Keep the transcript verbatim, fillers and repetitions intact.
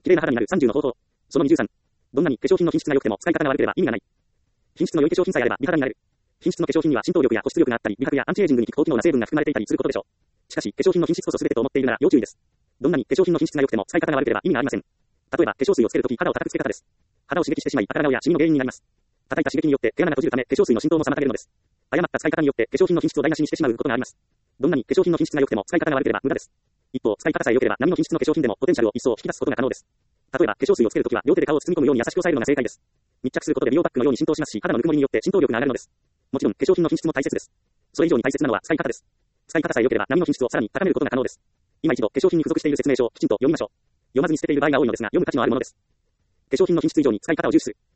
綺麗な肌になるさんじゅうの方法。そのにじゅうさん。どんなに化粧品の品質が良くても使い方が悪ければ意味がない。品質の良い化粧品さえあれば美肌になれる。品質の化粧品には浸透力や保湿力があったり、美白やアンチエイジングに効く高機能な成分が含まれていたりすることでしょう。しかし、化粧品の品質こそ全てと思っているなら要注意です。どんなに化粧品の品質が良くても使い方が悪ければ意味がありません。例えば、化粧水をつけるとき肌を硬くつけ方です。肌を刺激してしまい、赤顔やシミの原因になります。叩いた刺激によって毛穴が閉じるため、化粧水の浸透も妨げるのです。誤った使い方によって化粧品の品質を台無しにしてしまうことがあります。どんなに化粧品の品質が良くても使い方が悪ければ無駄です。一方、使い方さえ良ければ波の品質の化粧品でもポテンシャルを一層引き出すことが可能です。例えば、化粧水をつけるときは両手で顔を包み込むように優しく押さえるのが正解です。密着することで美容バッグのように浸透しますし、肌のぬくもりによって浸透力が上がるのです。もちろん、化粧品の品質も大切です。それ以上に大切なのは使い方です。使い方さえ良ければ波の品質をさらに高めることが可能です。今一度化粧品に付属している説明書をきちんと読みましょう。読まずに捨てている場合が多いのですが、読む価値のあるものです。化粧品の品質以上に使い方を重視する。